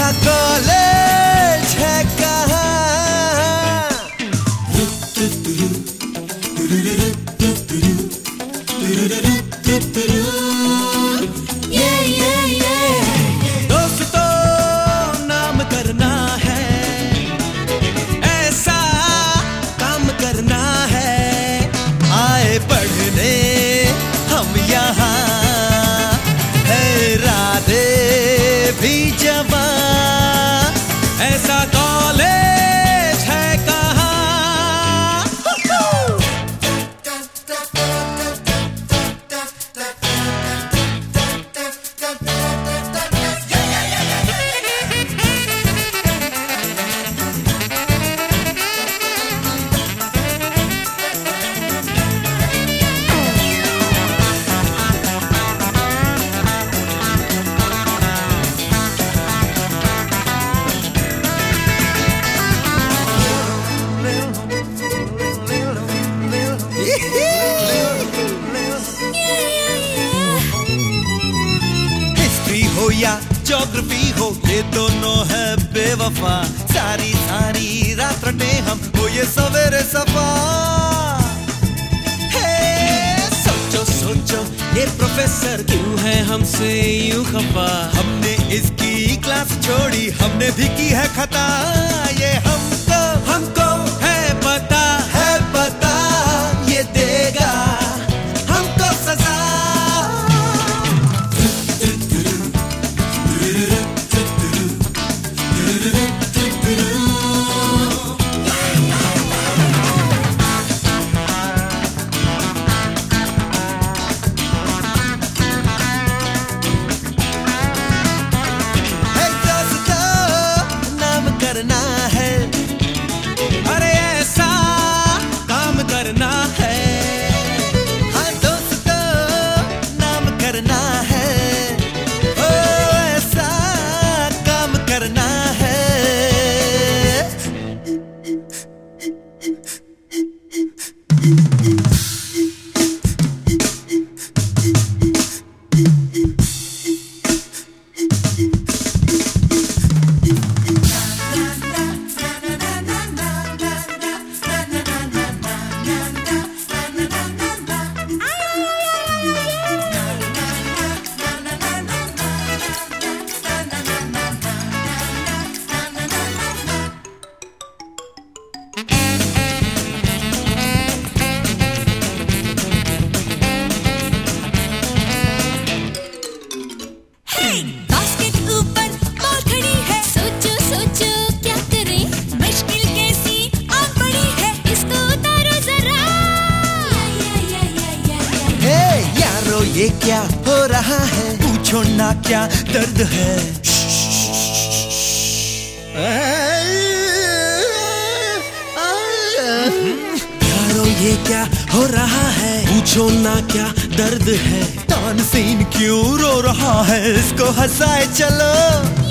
ऐसा कॉलेज है कहाँ? दोस्तों नाम करना है, ऐसा काम करना है। आए पढ़ने हम यहाँ, है राधे भी जवां, ऐसा कॉलेज है कहाँ? हिस्ट्री हो या ज्योग्राफी हो, ये दोनों है बेवफा। सारी सारी रात रटे हम, हो ये सवेरे सफा। हे सोचो सोचो ये प्रोफेसर क्यों है हमसे यूं खफा। हमने इसकी क्लास छोड़ी, हमने भी की है खता। ये हमको है पता, ये देगा हमको सजा। करना है, अरे ऐसा काम करना है। हाँ दोस्तों नाम करना है, ओ ऐसा काम करना है। बास्केट ऊपर बॉल खड़ी है, सोचो सोचो क्या करें, मुश्किल कैसी आग पड़ी है, इसको उतारो जरा। हे यारो ये क्या हो रहा है, पूछो ना क्या दर्द है। यारो ये क्या हो रहा है, पूछो ना क्या दर्द है। तानसेन क्यों रो रहा है, इसको हंसाए चलो।